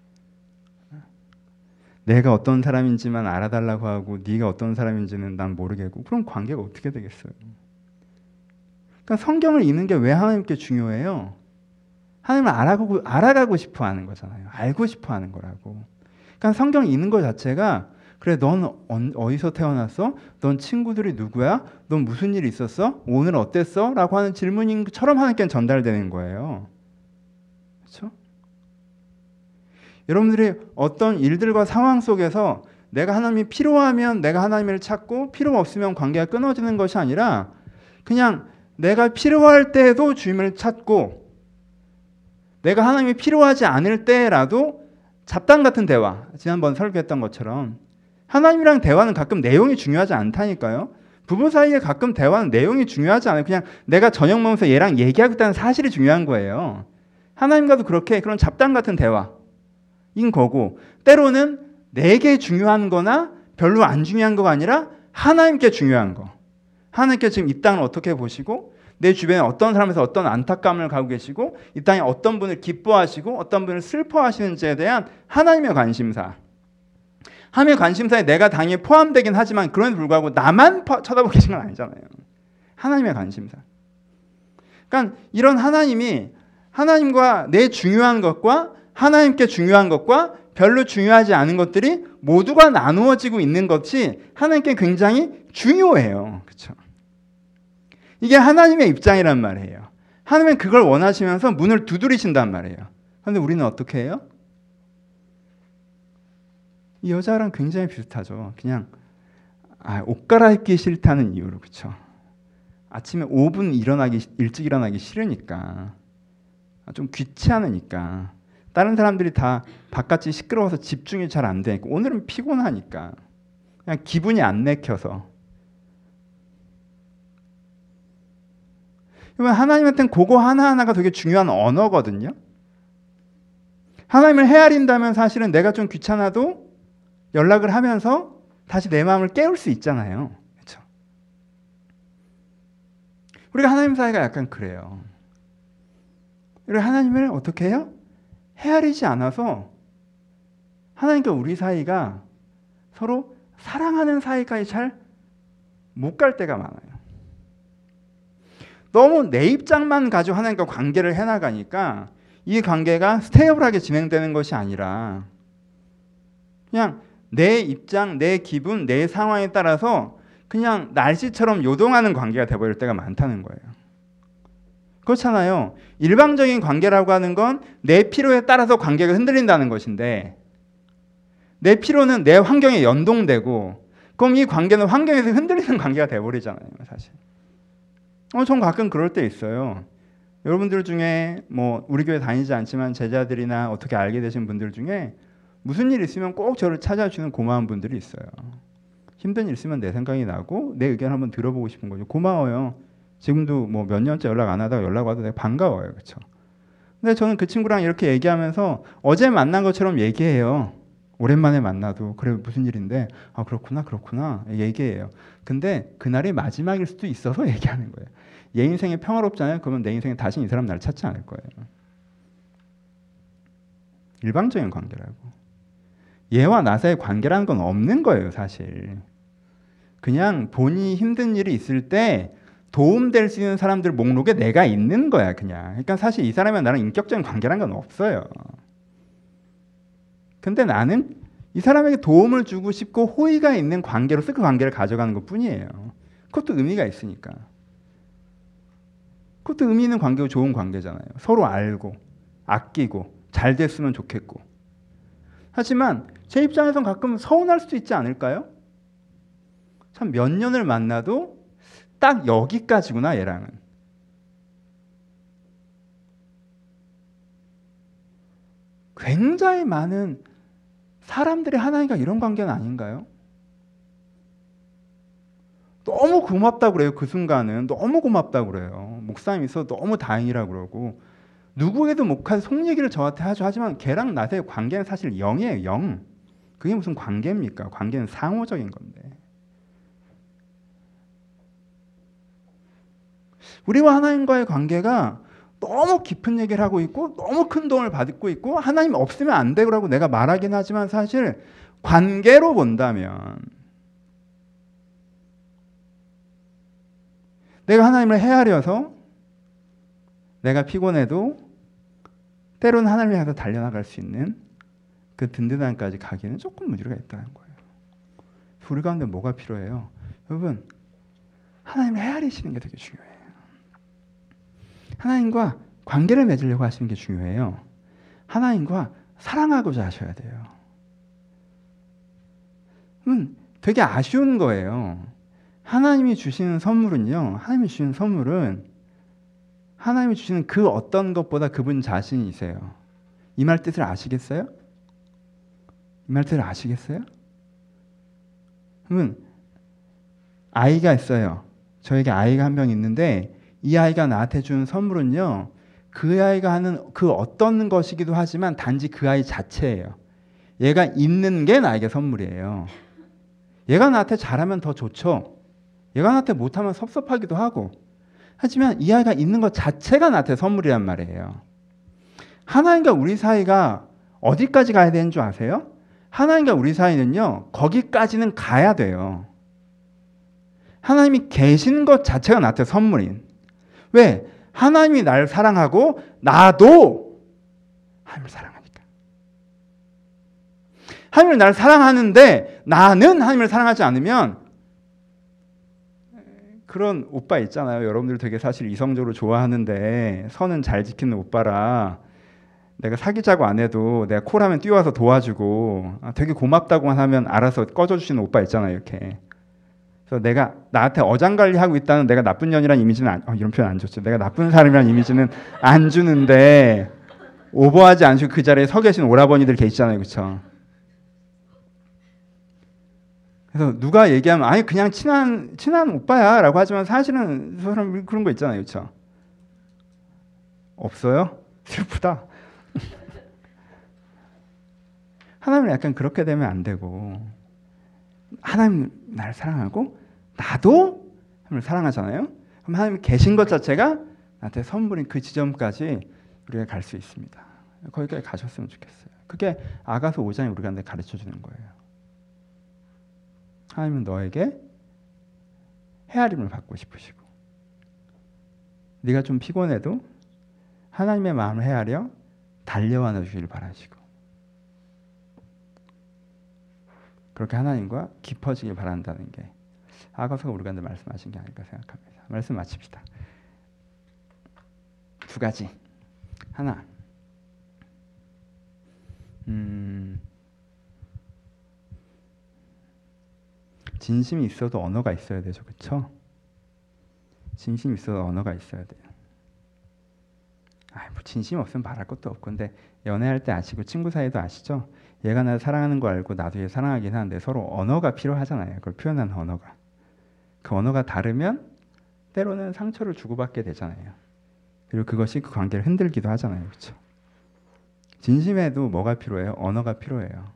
내가 어떤 사람인지만 알아달라고 하고 네가 어떤 사람인지는 난 모르겠고 그럼 관계가 어떻게 되겠어요. 그러니까 성경을 읽는 게 왜 하나님께 중요해요? 하나님을 알아가고, 알아가고 싶어 하는 거잖아요. 알고 싶어 하는 거라고. 그러니까 성경 읽는 것 자체가 그래 넌 어디서 태어났어? 넌 친구들이 누구야? 넌 무슨 일이 있었어? 오늘 어땠어? 라고 하는 질문인 것처럼 하나님께 전달되는 거예요. 그렇죠? 여러분들이 어떤 일들과 상황 속에서 내가 하나님이 필요하면 내가 하나님을 찾고 필요 없으면 관계가 끊어지는 것이 아니라 그냥 내가 필요할 때에도 주님을 찾고 내가 하나님이 필요하지 않을 때라도 잡담 같은 대화, 지난번 설교했던 것처럼 하나님이랑 대화는 가끔 내용이 중요하지 않다니까요. 부부 사이에 가끔 대화는 내용이 중요하지 않아요. 그냥 내가 저녁 먹으면서 얘랑 얘기하고 있다는 사실이 중요한 거예요. 하나님과도 그렇게 그런 잡담 같은 대화인 거고 때로는 내게 중요한 거나 별로 안 중요한 거가 아니라 하나님께 중요한 거. 하나님께 지금 이 땅을 어떻게 보시고 내 주변에 어떤 사람에서 어떤 안타까움을 가지고 계시고 이 땅에 어떤 분을 기뻐하시고 어떤 분을 슬퍼하시는지에 대한 하나님의 관심사. 하나님의 관심사에 내가 당연히 포함되긴 하지만 그럼에도 불구하고 나만 쳐다보고 계신 건 아니잖아요. 하나님의 관심사. 그러니까 이런 하나님이 하나님과 내 중요한 것과 하나님께 중요한 것과 별로 중요하지 않은 것들이 모두가 나누어지고 있는 것이 하나님께 굉장히 중요해요. 그렇죠? 이게 하나님의 입장이란 말이에요. 하나님은 그걸 원하시면서 문을 두드리신단 말이에요. 그런데 우리는 어떻게 해요? 이 여자랑 굉장히 비슷하죠. 그냥 아, 옷 갈아입기 싫다는 이유로 그렇죠. 아침에 오 분 일어나기 일찍 일어나기 싫으니까 좀 귀찮으니까 다른 사람들이 다 바깥이 시끄러워서 집중이 잘 안 되니까 오늘은 피곤하니까 그냥 기분이 안 내켜서 하나님한테는 그거 하나하나가 되게 중요한 언어거든요. 하나님을 헤아린다면 사실은 내가 좀 귀찮아도 연락을 하면서 다시 내 마음을 깨울 수 있잖아요. 그렇죠? 우리가 하나님 사이가 약간 그래요. 이렇게 하나님을 어떻게 해요? 헤아리지 않아서 하나님과 우리 사이가 서로 사랑하는 사이까지 잘 못 갈 때가 많아요. 너무 내 입장만 가지고 하나님과 관계를 해나가니까 이 관계가 스테이블하게 진행되는 것이 아니라 그냥 내 입장, 내 기분, 내 상황에 따라서 그냥 날씨처럼 요동하는 관계가 돼버릴 때가 많다는 거예요. 그렇잖아요. 일방적인 관계라고 하는 건 내 필요에 따라서 관계가 흔들린다는 것인데 내 필요는 내 환경에 연동되고 그럼 이 관계는 환경에서 흔들리는 관계가 돼버리잖아요. 사실. 어, 전 가끔 그럴 때 있어요. 여러분들 중에 뭐 우리 교회 다니지 않지만 제자들이나 어떻게 알게 되신 분들 중에 무슨 일 있으면 꼭 저를 찾아주는 고마운 분들이 있어요. 힘든 일 있으면 내 생각이 나고 내 의견 한번 들어보고 싶은 거죠. 고마워요. 지금도 뭐 몇 년째 연락 안 하다가 연락 와도 내가 반가워요. 그렇죠? 근데 저는 그 친구랑 이렇게 얘기하면서 어제 만난 것처럼 얘기해요. 오랜만에 만나도 그래 무슨 일인데 아 그렇구나 그렇구나 얘기해요. 근데 그날이 마지막일 수도 있어서 얘기하는 거예요. 얘 인생이 평화롭잖아요. 그러면 내 인생에 다시 이 사람 나를 찾지 않을 거예요. 일방적인 관계라고. 얘와 나 사이의 관계라는 건 없는 거예요. 사실. 그냥 본인이 힘든 일이 있을 때 도움될 수 있는 사람들 목록에 내가 있는 거야. 그냥. 그러니까 사실 이 사람이랑 나랑 인격적인 관계라는 건 없어요. 근데 나는 이 사람에게 도움을 주고 싶고 호의가 있는 관계로서 그 관계를 가져가는 것뿐이에요. 그것도 의미가 있으니까. 그것도 의미 있는 관계고 좋은 관계잖아요. 서로 알고 아끼고 잘 됐으면 좋겠고. 하지만 제 입장에선 가끔 서운할 수도 있지 않을까요? 참 몇 년을 만나도 딱 여기까지구나 얘랑은. 굉장히 많은 사람들의 하나님과 이런 관계는 아닌가요? 너무 고맙다고 그래요. 그 순간은 너무 고맙다고 그래요. 목사님 있어서 너무 다행이라고 그러고 누구에도 못한 속 얘기를 저한테 하죠. 하지만 걔랑 나의 관계는 사실 영이에요. 영. 그게 무슨 관계입니까? 관계는 상호적인 건데. 우리와 하나님과의 관계가 너무 깊은 얘기를 하고 있고 너무 큰 도움을 받고 있고 하나님 없으면 안 되라고 내가 말하긴 하지만 사실 관계로 본다면 내가 하나님을 헤아려서 내가 피곤해도 때로는 하나님을 향해서 달려나갈 수 있는 그 든든함까지 가기에는 조금 무리가 있다는 거예요. 우리 가운데 뭐가 필요해요? 여러분 하나님을 헤아리시는 게 되게 중요해요. 하나님과 관계를 맺으려고 하시는 게 중요해요. 하나님과 사랑하고자 하셔야 돼요. 음, 되게 아쉬운 거예요. 하나님이 주시는 선물은요. 하나님이 주시는 선물은 하나님이 주시는 그 어떤 것보다 그분 자신이세요. 이 말 뜻을 아시겠어요? 이 말 뜻을 아시겠어요? 그러면 아이가 있어요. 저에게 아이가 한 명 있는데 이 아이가 나한테 준 선물은요. 그 아이가 하는 그 어떤 것이기도 하지만 단지 그 아이 자체예요. 얘가 있는 게 나에게 선물이에요. 얘가 나한테 잘하면 더 좋죠. 얘가 나한테 못하면 섭섭하기도 하고. 하지만 이 아이가 있는 것 자체가 나한테 선물이란 말이에요. 하나님과 우리 사이가 어디까지 가야 되는 줄 아세요? 하나님과 우리 사이는요. 거기까지는 가야 돼요. 하나님이 계신 것 자체가 나한테 선물인. 왜? 하나님이 나를 사랑하고 나도 하나님을 사랑하니까. 하나님을 나를 사랑하는데 나는 하나님을 사랑하지 않으면 그런 오빠 있잖아요. 여러분들 되게 사실 이성적으로 좋아하는데 선은 잘 지키는 오빠라 내가 사귀자고 안 해도 내가 콜하면 뛰어와서 도와주고 되게 고맙다고만 하면 알아서 꺼져주시는 오빠 있잖아요. 이렇게. 그래서 내가 나한테 어장관리하고 있다는 내가 나쁜 년이라는 이미지는 안, 어, 이런 표현 안 좋죠. 내가 나쁜 사람이라는 이미지는 안 주는데 오버하지 않으시고 그 자리에 서 계신 오라버니들 계시잖아요. 그렇죠? 그래서 누가 얘기하면 아니 그냥 친한 친한 오빠야 라고 하지만 사실은 그 사람 그런 거 있잖아요. 그렇죠? 없어요? 슬프다. 하나님은 약간 그렇게 되면 안 되고 하나님 나를 사랑하고 나도 하나님을 사랑하잖아요. 그럼 하나님 계신 것 자체가 나한테 선물인 그 지점까지 우리가 갈 수 있습니다. 거기까지 가셨으면 좋겠어요. 그게 아가서 오 장이 우리가 가르쳐 주는 거예요. 하나님은 너에게 헤아림을 받고 싶으시고, 네가 좀 피곤해도 하나님의 마음을 헤아려 달려와 주기를 바라시고, 그렇게 하나님과 깊어지길 바란다는 게 아가서가 우리가 말씀하신 게 아닐까 생각합니다. 말씀 마칩시다. 두 가지. 하나, 음, 진심이 있어도 언어가 있어야 되죠, 그렇죠? 진심이 있어도 언어가 있어야 돼요. 아, 뭐 진심 없으면 말할 것도 없고, 근데 연애할 때 아시고 친구 사이도 아시죠? 얘가 나를 사랑하는 거 알고 나도 얘 사랑하긴 하는데 서로 언어가 필요하잖아요. 그걸 표현하는 언어가. 그 언어가 다르면 때로는 상처를 주고받게 되잖아요. 그리고 그것이 그 관계를 흔들기도 하잖아요, 그렇죠? 진심에도 뭐가 필요해요? 언어가 필요해요.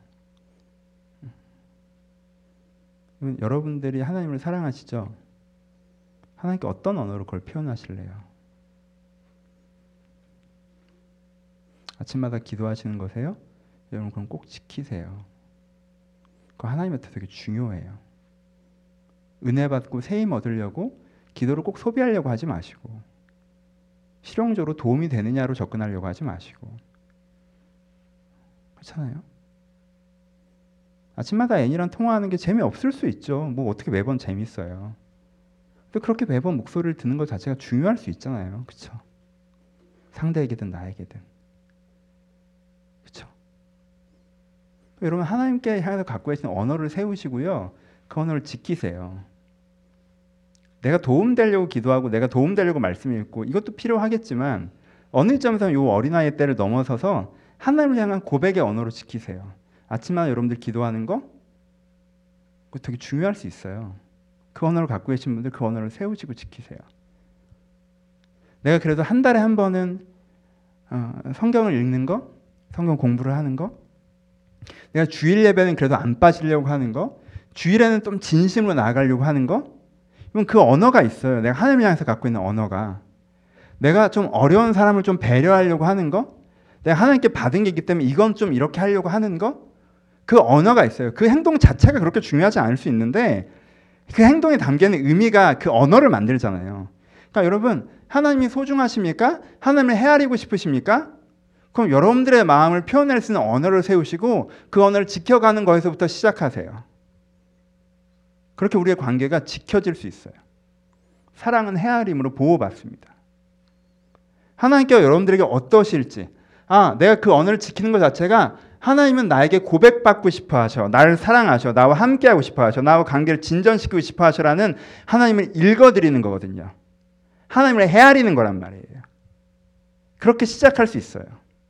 여러분들이 하나님을 사랑하시죠? 하나님께 어떤 언어로 그걸 표현하실래요? 아침마다 기도하시는 거세요? 여러분 그럼 꼭 지키세요. 그거 하나님한테 되게 중요해요. 은혜 받고 세임 얻으려고 기도를 꼭 소비하려고 하지 마시고, 실용적으로 도움이 되느냐로 접근하려고 하지 마시고. 그렇잖아요? 아침마다 애니랑 통화하는 게 재미없을 수 있죠. 뭐 어떻게 매번 재밌어요. 근데 그렇게 매번 목소리를 듣는 것 자체가 중요할 수 있잖아요. 그렇죠? 상대에게든 나에게든. 그렇죠? 여러분 하나님께 향해서 갖고 계신 언어를 세우시고요. 그 언어를 지키세요. 내가 도움되려고 기도하고 내가 도움되려고 말씀 읽고 이것도 필요하겠지만 어느 점에서는 이 어린아이의 때를 넘어서서 하나님을 향한 고백의 언어로 지키세요. 아침마다 여러분들 기도하는 거 그거 되게 중요할 수 있어요. 그 언어를 갖고 계신 분들 그 언어를 세우시고 지키세요. 내가 그래도 한 달에 한 번은 어, 성경을 읽는 거, 성경 공부를 하는 거, 내가 주일 예배는 그래도 안 빠지려고 하는 거, 주일에는 좀 진심으로 나아가려고 하는 거, 이건 그 언어가 있어요. 내가 하나님을 향해서 갖고 있는 언어가. 내가 좀 어려운 사람을 좀 배려하려고 하는 거, 내가 하나님께 받은 게 있기 때문에 이건 좀 이렇게 하려고 하는 거, 그 언어가 있어요. 그 행동 자체가 그렇게 중요하지 않을 수 있는데 그 행동에 담기는 의미가 그 언어를 만들잖아요. 그러니까 여러분 하나님이 소중하십니까? 하나님을 헤아리고 싶으십니까? 그럼 여러분들의 마음을 표현할 수 있는 언어를 세우시고 그 언어를 지켜가는 거에서부터 시작하세요. 그렇게 우리의 관계가 지켜질 수 있어요. 사랑은 헤아림으로 보호받습니다. 하나님께서 여러분들에게 어떠실지, 아, 내가 그 언어를 지키는 것 자체가 하나님은 나에게 고백받고 싶어 하셔. 나를 사랑하셔. 나와 함께하고 싶어 하셔. 나와 관계를 진전시키고 싶어 하셔라는 하나님을 읽어드리는 거거든요. 하나님을 헤아리는 거란 말이에요. 그렇게 시작할 수 있어요.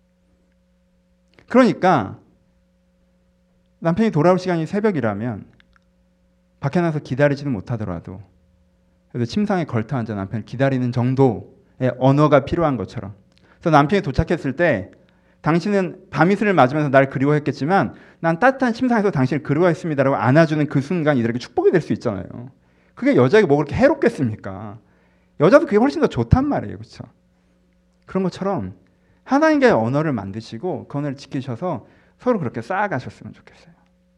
그러니까 남편이 돌아올 시간이 새벽이라면 밖에 나가서 기다리지는 못하더라도 그래서 침상에 걸터 앉아 남편을 기다리는 정도의 언어가 필요한 것처럼. 그래서 남편이 도착했을 때 당신은 밤이슬을 맞으면서 날 그리워했겠지만 난 따뜻한 침상에서 당신을 그리워했습니다라고 안아주는 그 순간 이들에게 축복이 될 수 있잖아요. 그게 여자에게 뭐 그렇게 해롭겠습니까? 여자도 그게 훨씬 더 좋단 말이에요. 그렇죠? 그런 것처럼 하나님과의 언어를 만드시고 그 언어를 지키셔서 서로 그렇게 쌓아가셨으면 좋겠어요.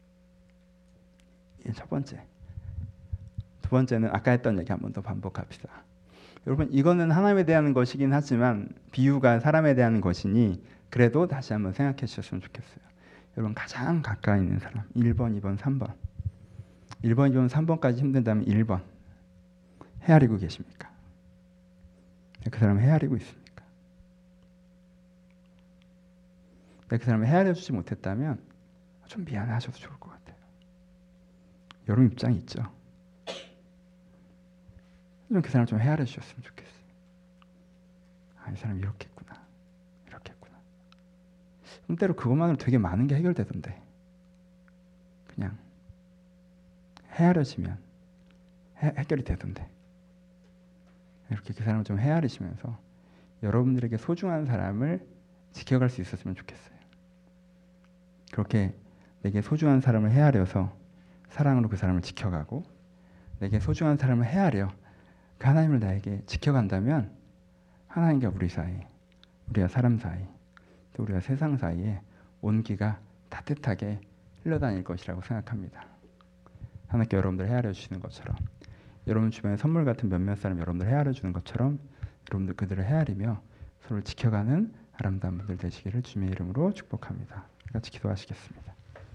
이게 첫 번째. 두 번째는 아까 했던 얘기 한 번 더 반복합시다. 여러분 이거는 하나님에 대한 것이긴 하지만 비유가 사람에 대한 것이니 그래도 다시 한번 생각해 주셨으면 좋겠어요. 여러분 가장 가까이 있는 사람 일 번, 이 번, 삼 번 일 번, 이 번, 삼 번까지 힘든다면 일 번 헤아리고 계십니까? 그 사람을 헤아리고 있습니까? 그 사람을 헤아려주지 못했다면 좀 미안해하셔도 좋을 것 같아요. 여러분 입장이 있죠? 그 사람 좀 헤아려 주셨으면 좋겠어요. 아, 이 사람 이렇게 했구나. 이렇게 했구나. 때로 그것만으로 되게 많은 게 해결되던데. 그냥 헤아려지면 해, 해결이 되던데. 이렇게 그 사람을 좀 헤아리시면서 여러분들에게 소중한 사람을 지켜갈 수 있었으면 좋겠어요. 그렇게 내게 소중한 사람을 헤아려서 사랑으로 그 사람을 지켜가고 내게 소중한 사람을 헤아려 그 하나님을 나에게 지켜간다면 하나님과 우리 사이 우리와 사람 사이, 또 우리와 세상 사이에 온기가 따뜻하게 흘러다닐 것이라고 생각합니다. 하나님께 여러분들 헤아려 주시는 것처럼, 여러분 주변에 선물 같은 몇몇 사람 여러분들 헤아려 주는 것처럼 여러분들 그들을 헤아리며 서로를 지켜가는 아름다운 분들 되시기를 주님의 이름으로 축복합니다. 같이 기도하시겠습니다.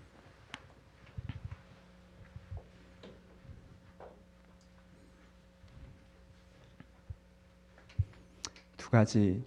두 가지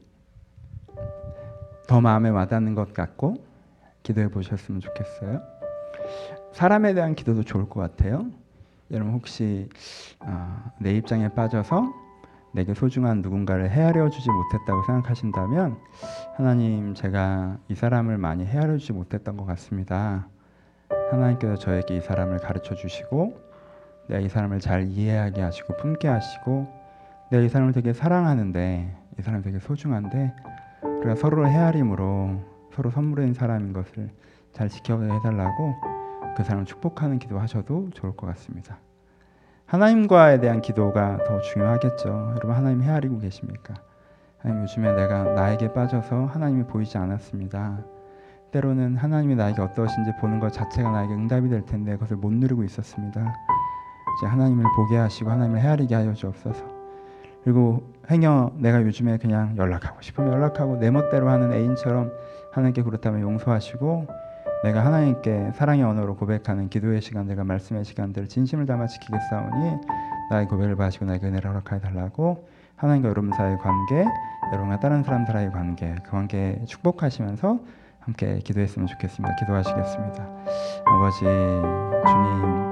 더 마음에 와닿는 것 같고 기도해 보셨으면 좋겠어요. 사람에 대한 기도도 좋을 것 같아요. 여러분 혹시 어, 내 입장에 빠져서 내게 소중한 누군가를 헤아려 주지 못했다고 생각하신다면, 하나님, 제가 이 사람을 많이 헤아려 주지 못했던 것 같습니다. 하나님께서 저에게 이 사람을 가르쳐 주시고 내가 이 사람을 잘 이해하게 하시고 품게 하시고 내가 이 사람을 되게 사랑하는데, 이 사람이 되게 소중한데 우리가 서로를 헤아림으로 서로 선물인 사람인 것을 잘 지켜가게 해달라고 그 사람을 축복하는 기도하셔도 좋을 것 같습니다. 하나님과에 대한 기도가 더 중요하겠죠. 여러분, 하나님 헤아리고 계십니까? 하나님, 요즘에 내가 나에게 빠져서 하나님이 보이지 않았습니다. 때로는 하나님이 나에게 어떠신지 보는 것 자체가 나에게 응답이 될 텐데 그것을 못 누리고 있었습니다. 이제 하나님을 보게 하시고 하나님을 헤아리게 하여 주옵소서. 그리고 행여 내가 요즘에 그냥 연락하고 싶으면 연락하고 내 멋대로 하는 애인처럼 하나님께 그렇다면 용서하시고, 내가 하나님께 사랑의 언어로 고백하는 기도의 시간들과 말씀의 시간들을 진심을 담아 지키겠사오니 나의 고백을 봐주시고 나에게 은혜를 허락하여 달라고, 하나님과 여러분 사이의 관계, 여러분과 다른 사람들과의 관계, 그 관계에 축복하시면서 함께 기도했으면 좋겠습니다. 기도하시겠습니다. 아버지 주님,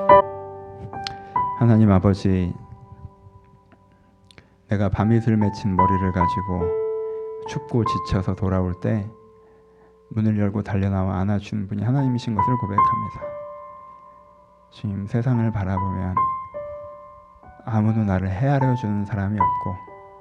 하나님 아버지, 내가 밤이슬 맺힌 머리를 가지고 춥고 지쳐서 돌아올 때 문을 열고 달려나와 안아주는 분이 하나님이신 것을 고백합니다. 주님, 세상을 바라보면 아무도 나를 헤아려 주는 사람이 없고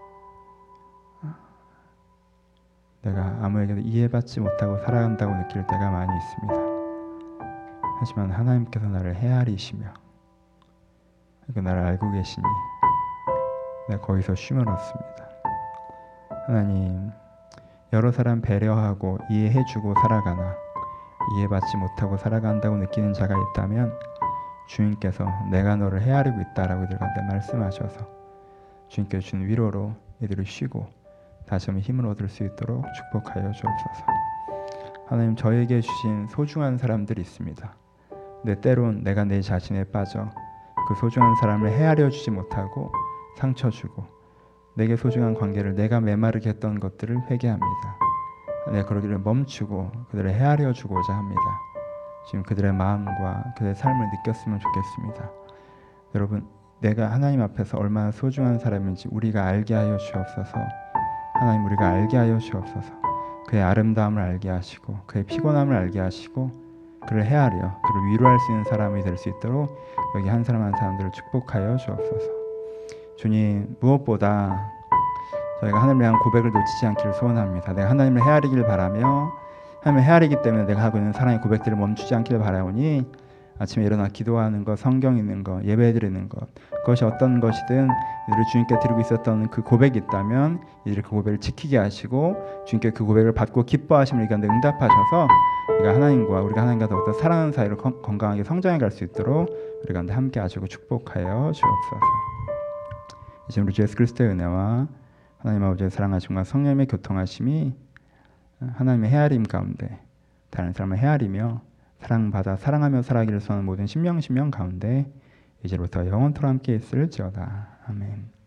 내가 아무에게도 이해받지 못하고 살아간다고 느낄 때가 많이 있습니다. 하지만 하나님께서 나를 헤아리시며 그리고 나를 알고 계시니 내가 거기서 쉼을 얻습니다. 하나님, 여러 사람 배려하고 이해해주고 살아가나 이해받지 못하고 살아간다고 느끼는 자가 있다면 주님께서 내가 너를 헤아리고 있다라고 이들한테 말씀하셔서 주님께서 주는 위로로 이들을 쉬고 다시 한번 힘을 얻을 수 있도록 축복하여 주옵소서. 하나님, 저에게 주신 소중한 사람들이 있습니다. 근데 때론 내가 내 자신에 빠져 그 소중한 사람을 헤아려 주지 못하고 상처 주고 내게 소중한 관계를 내가 메마르게 했던 것들을 회개합니다. 내가 그러기를 멈추고 그들을 헤아려 주고자 합니다. 지금 그들의 마음과 그들의 삶을 느꼈으면 좋겠습니다. 여러분, 내가 하나님 앞에서 얼마나 소중한 사람인지 우리가 알게 하여 주옵소서. 하나님, 우리가 알게 하여 주옵소서. 그의 아름다움을 알게 하시고 그의 피곤함을 알게 하시고 그를 헤아려 그를 위로할 수 있는 사람이 될 수 있도록 여기 한 사람 한 사람들을 축복하여 주옵소서. 주님, 무엇보다 저희가 하나님을 향한 고백을 놓치지 않기를 소원합니다. 내가 하나님을 헤아리기를 바라며 하나님을 헤아리기 때문에 내가 하고 있는 사랑의 고백들을 멈추지 않기를 바라오니 아침에 일어나 기도하는 것, 성경 읽는 것, 예배 드리는 것, 그것이 어떤 것이든 이들을 주님께 드리고 있었던 그 고백이 있다면 이들이 그 고백을 지키게 하시고 주님께 그 고백을 받고 기뻐하심을 이가운데 응답하셔서 우리가 하나님과 우리가 하나님과 더욱더 사랑하는 사이로 건강하게 성장해 갈 수 있도록 우리 가운데 함께 하시고 축복하여 주옵소서. 이제 우리 주 예수 그리스도의 은혜와 하나님 아버지의 사랑하심과 성령의 교통하심이 하나님의 헤아림 가운데 다른 사람을 헤아리며 사랑받아 사랑하며 살아가기를 소원하는 모든 신명신명 가운데 이제부터 영원토록 함께 있을지어다. 아멘.